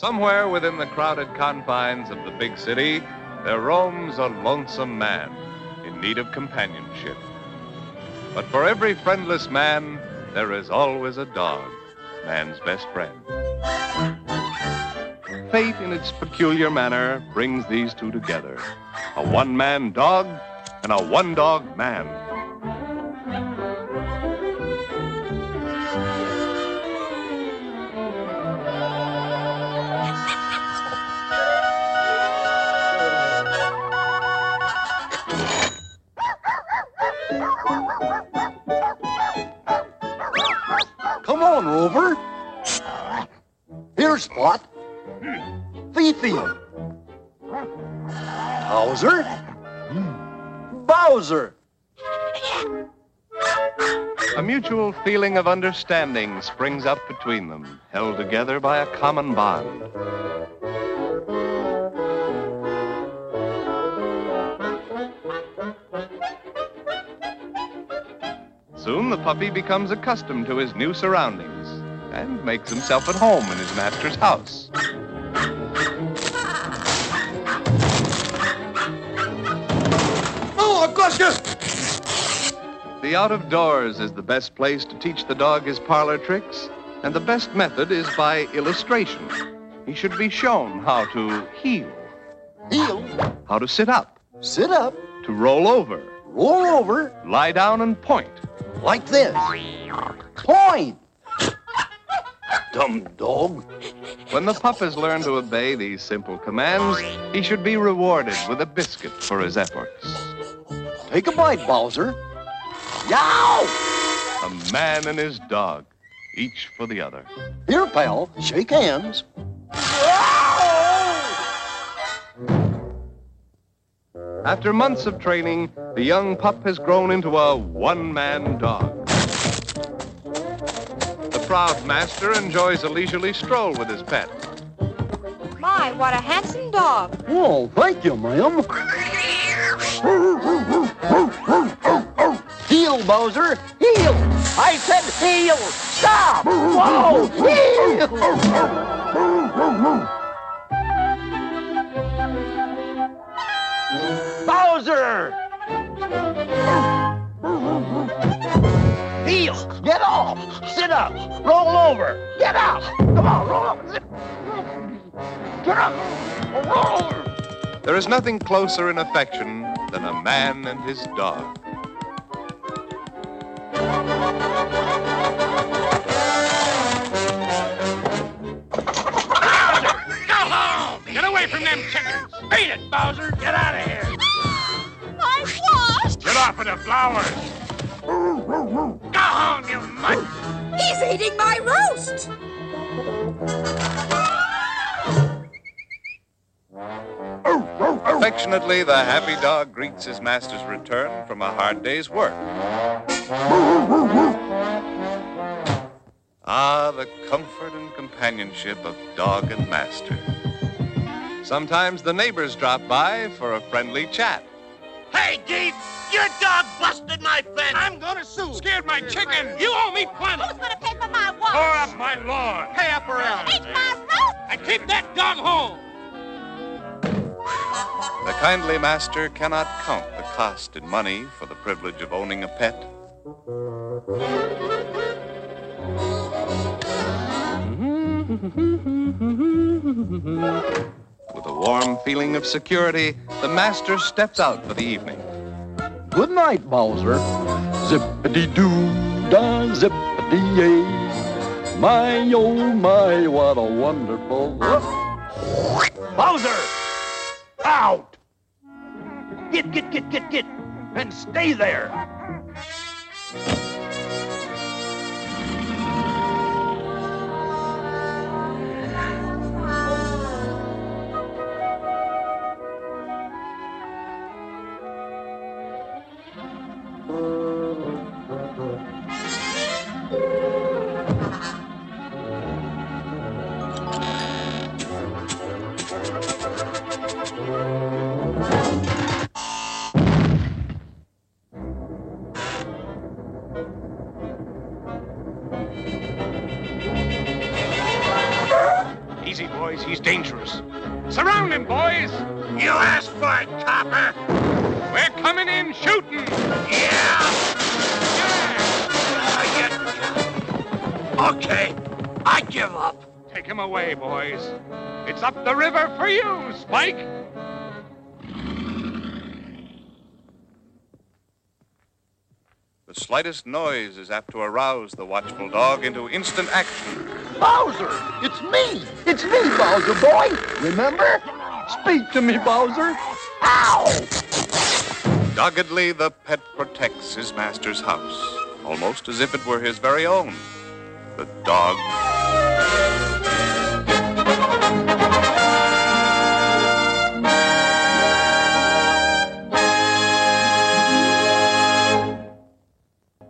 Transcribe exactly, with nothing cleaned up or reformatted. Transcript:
Somewhere within the crowded confines of the big city, there roams a lonesome man in need of companionship. But for every friendless man, there is always a dog, man's best friend. Fate, in its peculiar manner, brings these two together, a one-man dog and a one-dog man. Come on, Rover. Here's Spot. Fifi. Hauser. Bowser. A mutual feeling of understanding springs up between them, held together by a common bond. Soon the puppy becomes accustomed to his new surroundings and makes himself at home in his master's house. Oh, Augusta! The out of doors is the best place to teach the dog his parlor tricks, and the best method is by illustration. He should be shown how to heel, Heel. how to sit up, Sit up. to roll over, Roll over. lie down and point. Like this. Point. Dumb dog. When the pup has learned to obey these simple commands, he should be rewarded with a biscuit for his efforts. Take a bite, Bowser. Yow! A man and his dog, each for the other. Here, pal. Shake hands. After months of training, the young pup has grown into a one-man dog. The proud master enjoys a leisurely stroll with his pet. My, what a handsome dog. Oh, thank you, ma'am. Heel, Bowser. Heel. I said heel. Stop. Whoa. Heel. Bowser. Heel. Get off. Sit up. Roll over. Get out. Come on, roll over. Sit. Get up. Roll over. There is nothing closer in affection than a man and his dog. Go home! Get away from them chickens! Beat it, Bowser! Get out of here! My what? Get off of the flowers! Go home, you mutt! He's eating my roast. Affectionately, the happy dog greets his master's return from a hard day's work. Ah, the comfort and companionship of dog and master. Sometimes the neighbors drop by for a friendly chat. Hey, Deep! Your dog busted my fence! I'm gonna sue! Scared my chicken! You owe me plenty! Who's gonna pay for my wash? Pour up my lawn! Pay up or else! Eat my roast. And keep that dog home! The kindly master cannot count the cost in money for the privilege of owning a pet. With a warm feeling of security, the master steps out for the evening. Good night, Bowser. Zippity-doo-dah, zippity-yay. My, oh, my, what a wonderful... Bowser! Out! Get, get, get, get, get, and stay there. Easy, boys. He's dangerous. Surround him, boys. You asked for it, copper. We're coming in shooting. Yeah. yeah. Okay. I give up. Take him away, boys. It's up the river for you, Spike. The slightest noise is apt to arouse the watchful dog into instant action. Bowser! It's me! It's me, Bowser boy! Remember? Speak to me, Bowser! Ow! Doggedly, the pet protects his master's house, almost as if it were his very own. The dog